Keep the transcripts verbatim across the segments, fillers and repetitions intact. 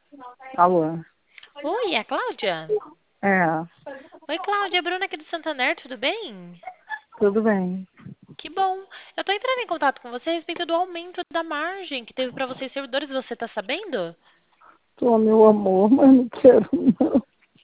Alô? Oi, é a Cláudia? É, Oi, Cláudia, é a Bruna aqui do Santander, tudo bem? tudo bem. Que bom. Eu tô entrando em contato com você a respeito do aumento da margem que teve para vocês servidores, você tá sabendo? Tô, meu amor, mas não quero não.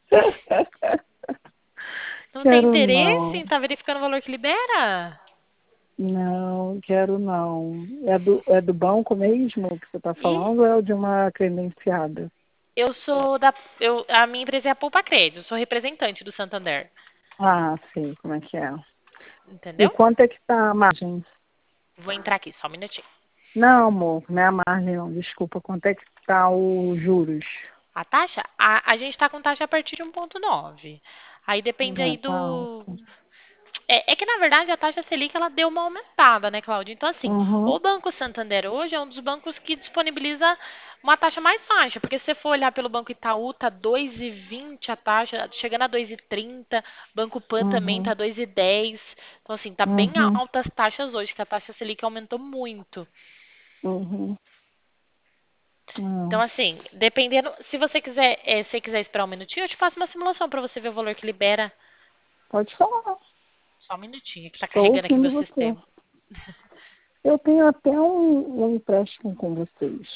Não tem Quero interesse em não. estar verificando o valor que libera? Não, quero não. É do, é do banco mesmo que você está E falando ou é de uma credenciada? eu sou da. Eu, a minha empresa é a Poupa Crédito, eu sou representante do Santander, Ah, sei como é que é. E entendeu? quanto é que tá a margem? Vou entrar aqui, só um minutinho. Não, amor, não é a margem não, desculpa. Quanto é que tá os juros? A taxa? A, a gente está com taxa a partir de um ponto nove. Aí depende É, aí tá do, alto. É, é que, na verdade, a taxa Selic ela deu uma aumentada, né, Cláudia? Então, assim, Uhum, o Banco Santander hoje é um dos bancos que disponibiliza uma taxa mais baixa, porque se você for olhar pelo Banco Itaú, tá dois e vinte a taxa, chegando a dois e trinta, Banco Pan também tá uhum, dois e dez. Então, assim, tá bem uhum, altas as taxas hoje, que a taxa Selic aumentou muito. uhum. Então, Não, assim, dependendo, se você quiser, eh, se você quiser esperar um minutinho, eu te faço uma simulação para você ver o valor que libera. pode falar. Só um minutinho, que tá Estou carregando aqui ouvindo meu você. sistema. Eu tenho até um, um empréstimo com vocês.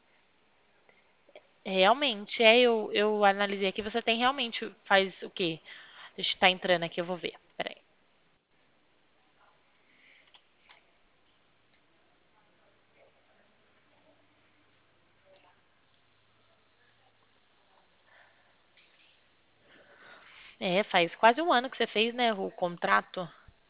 Realmente, é, eu, eu analisei aqui, você tem realmente, faz o quê? Deixa eu estar entrando aqui, eu vou ver. Peraí. É, faz quase um ano que você fez, né, o contrato.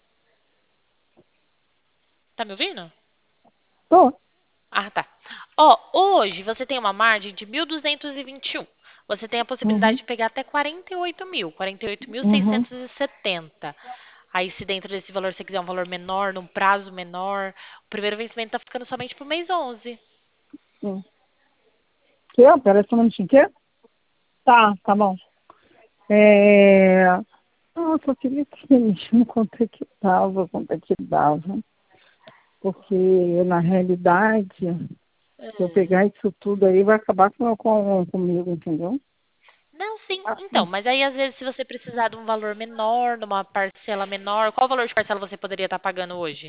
Tá me ouvindo? Tô. Ah, tá. Ó, hoje você tem uma margem de mil duzentos e vinte e um. Você tem a possibilidade Uhum, de pegar até quarenta e oito mil, quarenta e oito mil uhum, seiscentos e setenta. Aí, se dentro desse valor você quiser um valor menor, num prazo menor, o primeiro vencimento tá ficando somente pro mês onze. sim. Quê? Pera só um minutinho. Quê? Tá, tá bom. É... Não, eu só queria que mesmo quanto é que dava, quanto é que dava. Porque, na realidade, se eu É. pegar isso tudo aí, vai acabar com, com, comigo, entendeu? Não, sim. Ah, Então, mas aí às vezes se você precisar de um valor menor, de uma parcela menor, qual valor de parcela você poderia estar pagando hoje?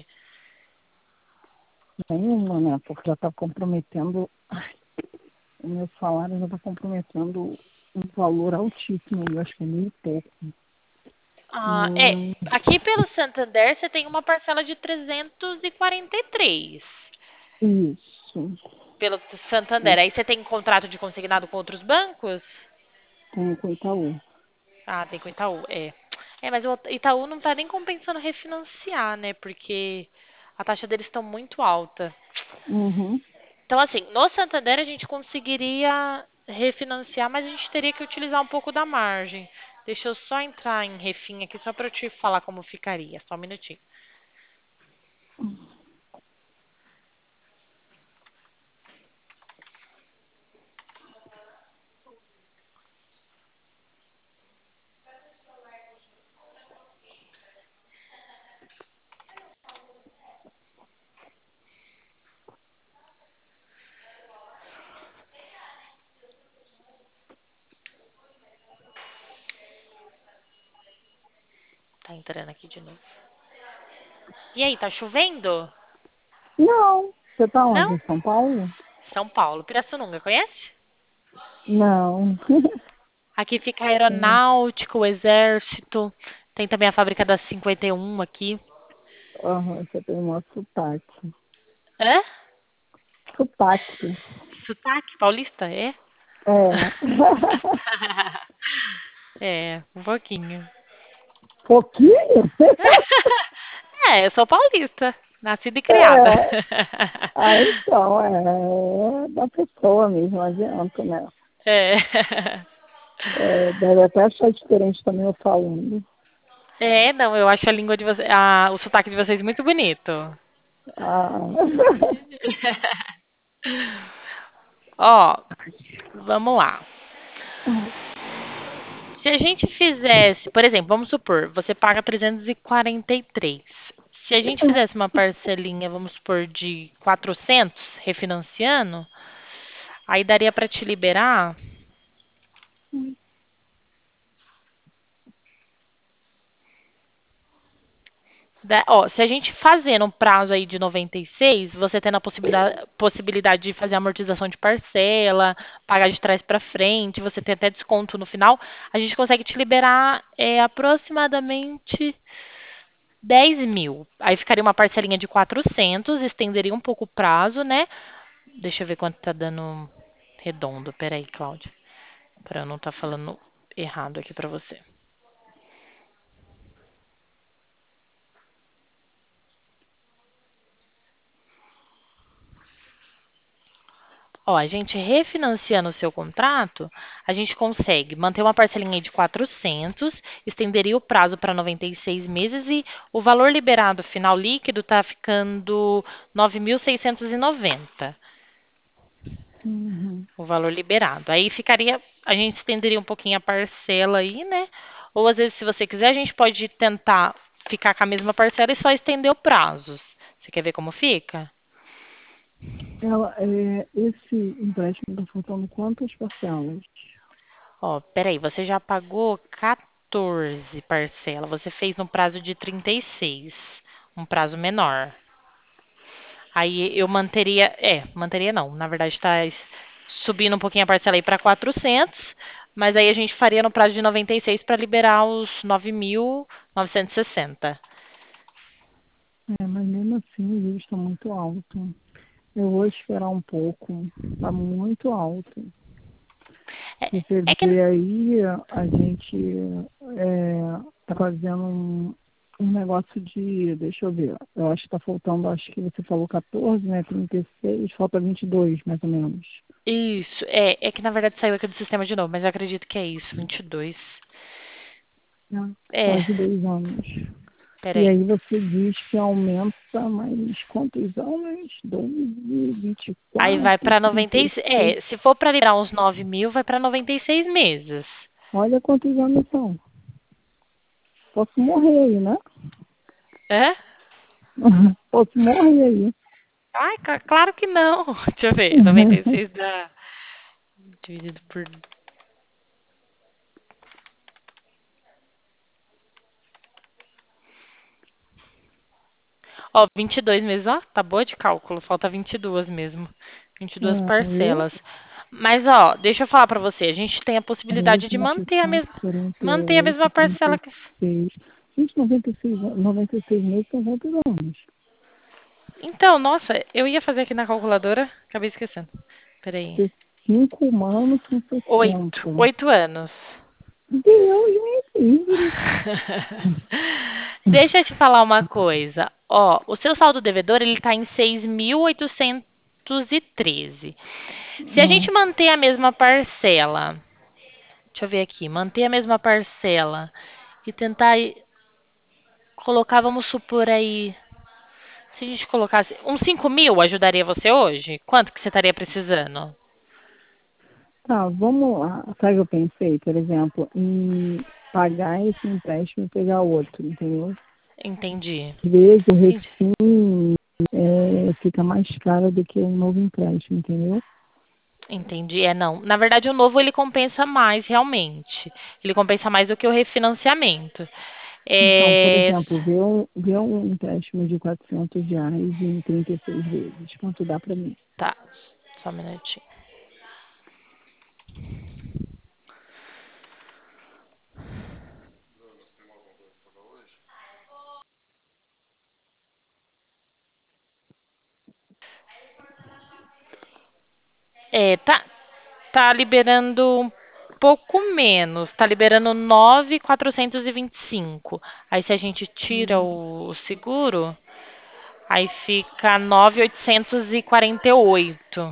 nenhuma, né? Porque já está comprometendo, ai, o meu salário já está comprometendo um valor altíssimo, eu acho que é mil e pouco. Ah, é, Hum, aqui pelo Santander você tem uma parcela de trezentos e quarenta e três isso. pelo Santander. Aí você tem contrato de consignado com outros bancos? Tem com o Itaú. Ah, tem com o Itaú, é. É, mas o Itaú não tá nem compensando refinanciar, né? Porque a taxa deles está muito alta. Uhum. Então, assim, no Santander a gente conseguiria refinanciar, mas a gente teria que utilizar um pouco da margem. Deixa eu só entrar em refim aqui só para eu te falar como ficaria. Só um minutinho. Tá entrando aqui de novo. E aí, tá chovendo? Não. Você está onde? Não? Em São Paulo? São Paulo. Pirassununga, conhece? Não. Aqui fica a Sim. aeronáutica, o exército. Tem também a fábrica da cinquenta e um aqui. Aham, você tem um sotaque. Hã? Sotaque. Sotaque paulista, é? É. É, um pouquinho. Pouquinho? É, eu sou paulista, nascida e criada. É. Ah, então, é da pessoa mesmo, não adianta, né? É. É, deve até achar diferente também eu falando. É, não, eu acho a língua de vocês, a, o sotaque de vocês muito bonito. Ah. Ó, vamos lá. Se a gente fizesse, por exemplo, vamos supor, você paga trezentos e quarenta e três. Se a gente fizesse uma parcelinha, vamos supor, de quatrocentos, refinanciando, Aí daria para te liberar. Da- ó, se a gente fazer no prazo aí de noventa e seis, você tendo a possibilidade, possibilidade de fazer amortização de parcela, pagar de trás para frente, você tem até desconto no final, a gente consegue te liberar é, aproximadamente dez mil. Aí ficaria uma parcelinha de quatrocentos, estenderia um pouco o prazo, né? Deixa eu ver quanto tá dando redondo. Peraí, Cláudia, para eu não estar falando errado aqui para você. Ó, a gente refinanciando o seu contrato, a gente consegue manter uma parcelinha de quatrocentos, estenderia o prazo para noventa e seis meses e o valor liberado final líquido está ficando nove mil seiscentos e noventa, Uhum. o valor liberado. Aí ficaria, a gente estenderia um pouquinho a parcela aí, né? Ou às vezes, se você quiser, a gente pode tentar ficar com a mesma parcela e só estender o prazo. Você quer ver como fica? Ela, é, esse empréstimo está faltando quantas parcelas? Ó, peraí, você já pagou quatorze parcelas. Você fez no prazo de trinta e seis, um prazo menor. Aí eu manteria, é, manteria não, na verdade está subindo um pouquinho a parcela aí para quatrocentos, mas aí a gente faria no prazo de noventa e seis para liberar os nove mil novecentos e sessenta. É, mas mesmo assim o juros está muito alto. Eu vou esperar um pouco. Está muito alto. É, Você é que vê aí, a gente está fazendo um, um negócio de, deixa eu ver, eu acho que está faltando, acho que você falou quatorze, né? Trinta e seis, falta vinte e dois, mais ou menos. isso, é, é que na verdade saiu aqui do sistema de novo, mas eu acredito que é isso, vinte e dois. Né? É, Quase dois anos. E peraí. aí você diz que aumenta mais quantos anos? doze, vinte e Aí vai quatro, para trinta noventa e e seis. seis. É, se for para liberar uns nove mil, vai para noventa e seis meses. Olha quantos anos são. Posso morrer aí, né? É? Posso morrer aí. Ai, ca- claro que não. Deixa eu ver. noventa e seis dá dividido por. Ó, vinte e dois meses, ó. Tá boa de cálculo. Falta vinte e duas mesmo. vinte e duas É, viu? parcelas. Mas, ó, deixa eu falar pra você. A gente tem a dez, possibilidade de vinte e manter a quatro, mesma, quarenta e manter a mesma oito, trinta parcela e que. seis. Gente, noventa e seis, noventa e seis meses são quantos anos? Então, nossa, eu ia fazer aqui na calculadora, acabei esquecendo. Peraí. Porque cinco anos são Oito. sessenta. Oito anos. Deus me livre. Deixa eu te falar uma coisa. Ó, o seu saldo devedor ele está em seis mil oitocentos e treze. Se a Ah, gente manter a mesma parcela, deixa eu ver aqui, manter a mesma parcela e tentar i- colocar, vamos supor aí, se a gente colocasse uns cinco mil, ajudaria você hoje? Quanto que você estaria precisando? tá, vamos lá. Sabe o que eu pensei, por exemplo, em pagar esse empréstimo e pegar outro, entendeu? Entendi. Às vezes o Entendi. refim é, fica mais caro do que um novo empréstimo, entendeu? Entendi. É, não. Na verdade, o novo ele compensa mais, realmente. Ele compensa mais do que o refinanciamento. Então, por É... exemplo, vê um, vê um empréstimo de quatrocentos reais em trinta e seis vezes. Quanto dá para mim? Tá, só um minutinho. É, tá, tá liberando um pouco menos. Tá liberando nove mil quatrocentos e vinte e cinco. Aí, se a gente tira Hum. o seguro, aí fica nove mil oitocentos e quarenta e oito.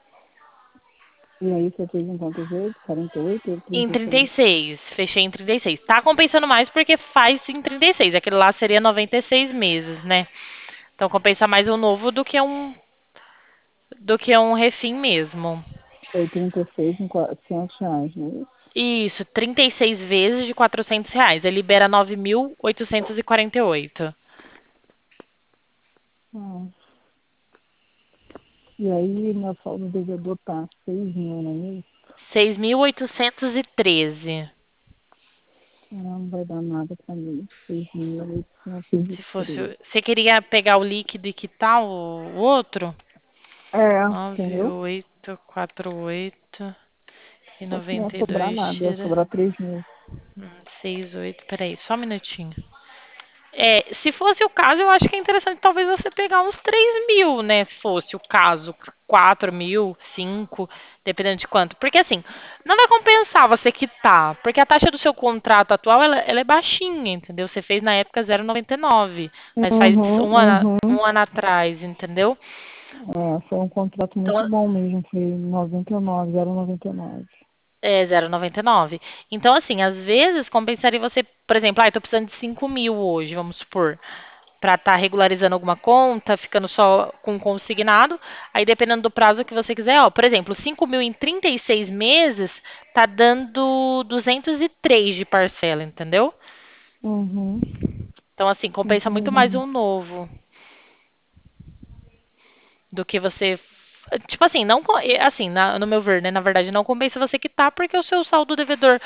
E aí você fez em quantos vezes? quarenta e oito ou Em trinta e trinta seis? e seis, fechei em trinta e seis. Tá compensando mais porque faz em trinta e seis. Aquele lá seria noventa e seis meses, né? Então compensa mais um novo do que um do que um refim mesmo. Foi trinta e seis em quatrocentos reais, não é isso? Isso, trinta e seis vezes de quatrocentos reais. Ele libera nove mil oitocentos e quarenta e oito. Ah, E aí, meu saldo devedor tá seis mil, não é isso? seis mil oitocentos e treze. Não vai dar nada pra mim. seis mil oitocentos e Se fosse, treze. o- você queria pegar o líquido e quitar o, o outro? É, Nove entendeu? oito quatro oito e Só que não ia noventa e sobrar dois nada, ia tira sobrar três mil. hum, seis oito. Peraí, só um minutinho. É, se fosse o caso, eu acho que é interessante talvez você pegar uns três mil, né? Se fosse o caso, quatro mil, cinco, dependendo de quanto. Porque assim, não vai compensar você quitar, porque a taxa do seu contrato atual, ela, ela é baixinha, entendeu? Você fez na época zero vírgula noventa e nove, mas faz Uhum, um ano, uhum. um ano atrás, entendeu? É, foi um contrato muito Então, bom mesmo, foi noventa e nove, zero vírgula noventa e nove. é zero vírgula noventa e nove. Então, assim, às vezes compensaria você, por exemplo, ah, eu tô precisando de cinco mil hoje, vamos supor, para estar regularizando alguma conta, ficando só com consignado. Aí, dependendo do prazo que você quiser, ó, por exemplo, cinco mil em trinta e seis meses tá dando duzentos e três de parcela, entendeu? Uhum, Então, assim, compensa muito mais entendi. um novo do que você. Tipo assim, não, co- eh, assim, na- no meu ver, né? Na verdade, não compensa você quitar, porque o seu saldo devedor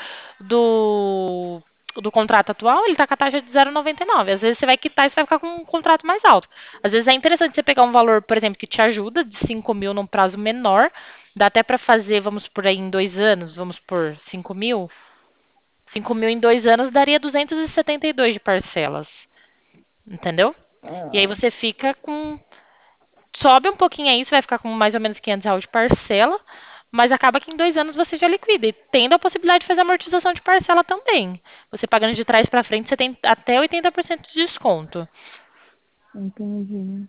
do, do contrato atual, ele tá com a taxa de zero vírgula noventa e nove. Às vezes você vai quitar e você vai ficar com um contrato mais alto. Às vezes é interessante você pegar um valor, por exemplo, que te ajuda, de cinco mil num prazo menor. Dá até para fazer, vamos por aí, em dois anos, vamos por cinco mil. Cinco mil em dois anos daria duzentos e setenta e dois de parcelas. Entendeu? E aí É, você fica com sobe um pouquinho aí, você vai ficar com mais ou menos quinhentos reais de parcela, mas acaba que em dois anos você já liquida. E tendo a possibilidade de fazer amortização de parcela também. Você pagando de trás para frente, você tem até oitenta por cento de desconto. entendi.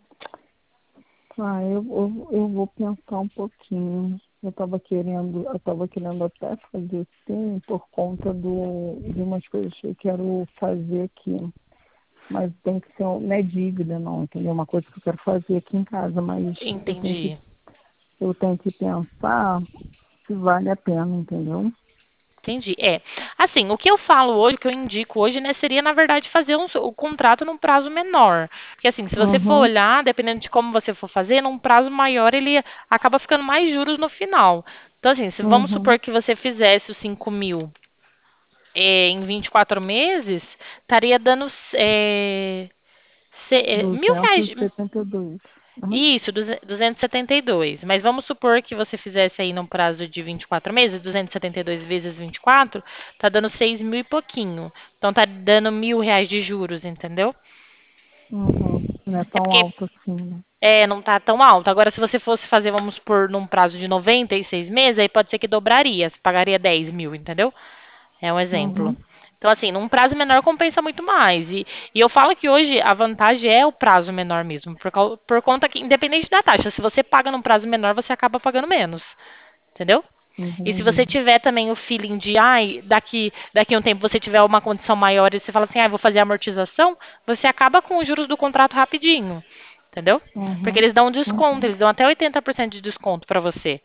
Ah, eu, eu, eu vou pensar um pouquinho. Eu estava querendo, eu tava querendo até fazer sim, por conta do, de umas coisas que eu quero fazer aqui. Mas tem que ser, não é dívida, não, entendeu? Uma coisa que eu quero fazer aqui em casa, mas eu tenho que, Entendi. eu tenho que pensar se vale a pena, entendeu? Entendi. É. Assim, o que eu falo hoje, o que eu indico hoje, né, seria, na verdade, fazer um, o contrato num prazo menor. Porque, assim, se você for Uhum, olhar, dependendo de como você for fazer, num prazo maior, ele acaba ficando mais juros no final. Então, assim, se vamos uhum. supor que você fizesse os cinco mil eh, em vinte e quatro meses, estaria dando eh, se- eh, mil duzentos reais. e setenta e dois. Uhum, Isso, duze- duzentos e setenta e dois. Mas vamos supor que você fizesse aí num prazo de vinte e quatro meses, duzentos e setenta e dois vezes vinte e quatro, tá dando seis mil e pouquinho. Então tá dando mil reais de juros, entendeu? uhum. Não é É tão porque alto assim, né? é, não tá tão alto. Agora, se você fosse fazer, vamos supor, num prazo de noventa e seis meses, aí pode ser que dobraria. Você pagaria dez mil, entendeu? É um exemplo. Uhum, Então, assim, num prazo menor compensa muito mais. E, e eu falo que hoje a vantagem é o prazo menor mesmo, por, cau- por conta que, independente da taxa, se você paga num prazo menor, você acaba pagando menos. Entendeu? E se você entendi. tiver também o feeling de, ai, daqui, daqui a um tempo você tiver uma condição maior e você fala assim, ai, vou fazer amortização, você acaba com os juros do contrato rapidinho. Entendeu? Porque Uhum, eles dão um desconto, uhum. eles dão até oitenta por cento de desconto pra você.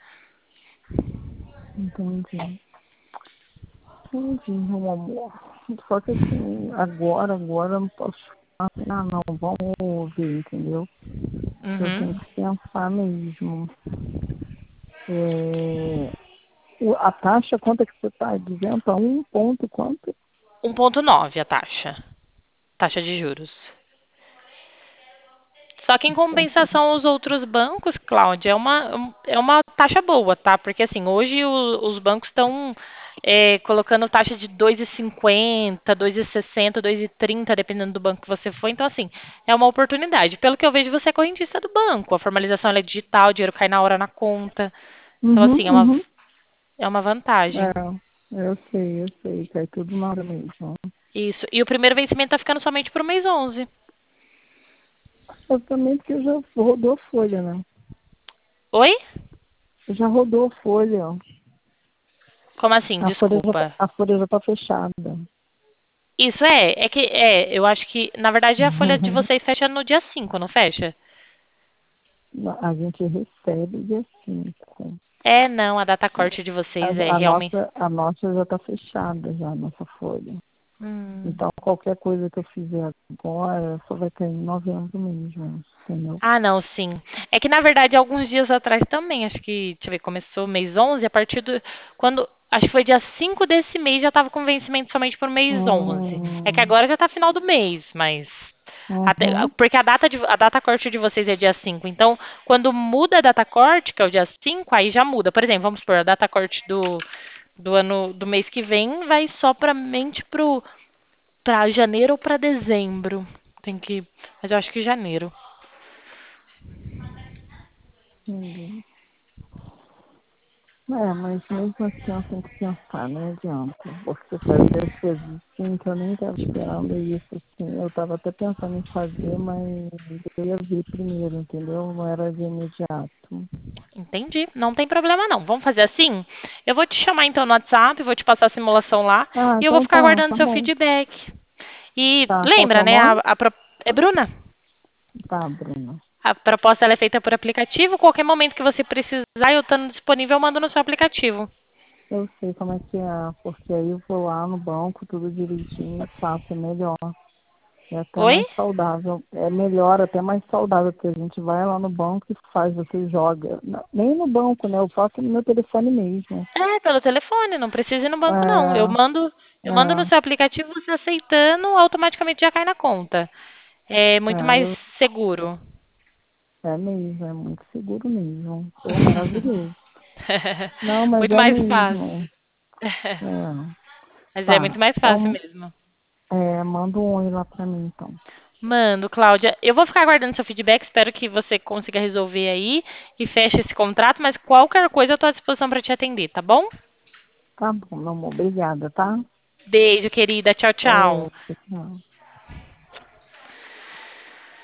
Entendi. Entendi, meu amor. Só que assim, agora, agora eu não posso falar assim, ah, não, vamos ver, entendeu? Eu Uhum. tenho que pensar mesmo. É, o- a taxa, quanto é que você está dizendo? A um ponto quanto? um vírgula nove a taxa. Taxa de juros. Só que em Poxa, compensação, os outros bancos, Cláudia, é uma, é uma taxa boa, tá? Porque assim, hoje o- os bancos estão é, colocando taxa de dois vírgula cinquenta, dois vírgula sessenta, dois vírgula trinta, dependendo do banco que você for. Então, assim, é uma oportunidade. Pelo que eu vejo, você é correntista do banco. A formalização ela é digital, o dinheiro cai na hora na conta. Então, uhum, assim, é uma, uhum. é uma vantagem. É, eu sei, eu sei, cai tudo na hora mesmo. Isso. E o primeiro vencimento tá ficando somente pro mês onze. Eu também porque já rodou folha, né? Oi? Já rodou folha. Como assim? A folha já tá, Desculpa. a folha já tá fechada. Isso é, é que é, eu acho que, na verdade, a folha de vocês fecha no dia cinco, não fecha? A gente recebe dia cinco. É, não, a data corte de vocês é A, a realmente. nossa, a nossa já está fechada, já, a nossa folha. Hum. Então, qualquer coisa que eu fizer agora só vai cair em novembro mesmo, entendeu? Ah, não, sim. É que, na verdade, alguns dias atrás também, acho que, deixa eu ver, começou mês onze, a partir do, quando, acho que foi dia cinco desse mês, já estava com vencimento somente por mês onze. É que Hum, agora já está final do mês, mas, até, uhum, porque a data, de, a data corte de vocês é dia cinco. Então, quando muda a data corte, que é o dia cinco, aí já muda. Por exemplo, vamos supor, a data corte do, do ano, do mês que vem vai só para mente pro, para janeiro ou para dezembro. Tem que, mas eu acho que janeiro. entendi. É, mas mesmo assim eu tenho que pensar, não adianta. Porque fazer as coisas assim, que eu nem estava esperando isso, assim. Eu estava até pensando em fazer, mas eu ia ver primeiro, entendeu? Não era de imediato. Entendi. Não tem problema não. Vamos fazer assim? Eu vou te chamar então no WhatsApp, vou te passar a simulação lá Ah, e eu vou então ficar tá, aguardando tá seu bom. feedback. E Tá, qual que é lembra, o né? A, nome? a pro- é Bruna? Tá, Bruna. A proposta ela é feita por aplicativo. Qualquer momento que você precisar, eu estando disponível, eu mando no seu aplicativo. Eu sei como é que é, porque aí eu vou lá no banco, tudo direitinho, faço, é melhor. É até Oi? mais saudável. É melhor, até mais saudável, porque a gente vai lá no banco e faz, você joga. Não, nem no banco, né? Eu faço no meu telefone mesmo. É, pelo telefone, não precisa ir no banco não. Eu É, mando, eu mando no seu aplicativo, você aceitando, automaticamente já cai na conta. É é, muito é, mais eu, seguro. é mesmo, é muito seguro mesmo. Pô, maravilhoso. Não, mas Muito é mais fácil. mesmo. É. Mas é Tá, muito mais fácil então, mesmo. é, manda um oi lá pra mim, então. Mando, Cláudia. Eu vou ficar aguardando seu feedback. Espero que você consiga resolver aí e feche esse contrato. Mas qualquer coisa eu estou à disposição para te atender, tá bom? Tá bom, meu amor, obrigada, tá? Beijo, querida. Tchau, tchau. Outro, tchau.